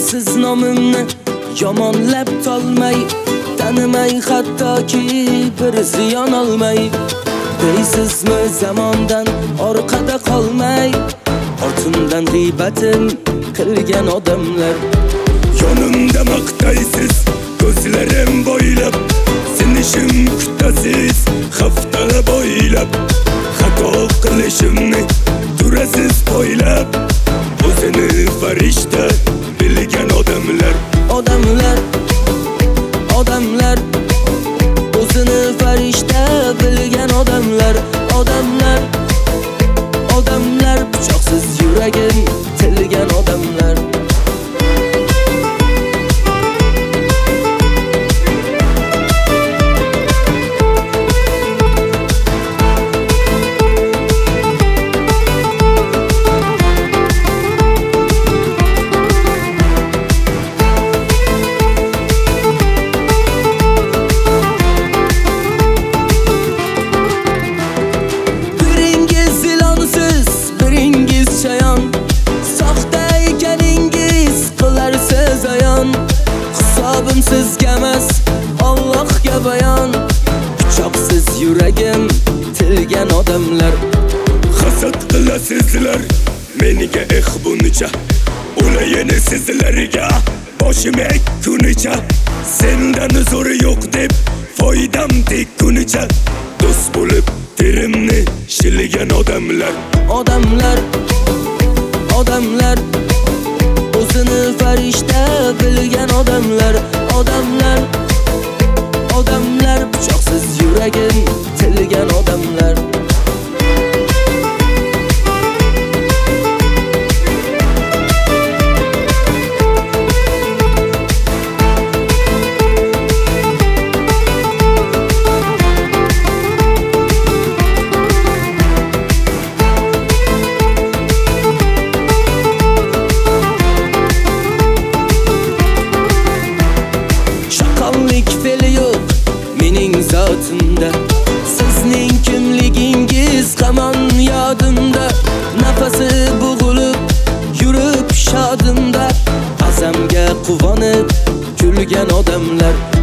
Deysiz nomimni yomonlab tolmay, tanimay hattoki bir ziyon olmay. Deysizmi zamondan orqada qolmay, ortimdan g'iybatim qilgan odamlar. Yonimda maqtaysiz ko'zlarim bo'ylab, sinishim kutasiz haftalar bo'ylab. Xato qilishimni turasiz poylab, o'zini farishta bilgan odamlar. Odamlar, odamlar, o'zini farishta bilgan odamlar. Odamlar, odamlar, pichoqsiz yuragim tilgan odamlar. Hisobim sizga emas, Allohga bayon. Pichoqsiz yuragim tilgan odamlar. Hasad qilasizlar menga buncha, o'layin sizlarga boshim kunicha. Sendan zo'ri yo'q deb foydam tekunicha, do'st bo'lib terimni shilgan odamlar. Odamlar, odamlar, o'zini farishta bilgan odamlar. Odamlar, odamlar, pichoqsiz yuragim tilgan odamlar. Feli yo'q mening zotimda, sizning kimligingiz hamon yodimda. Nafasi bo'g'ilib yurib shodimda, azamga quvonib kulgan odamlar.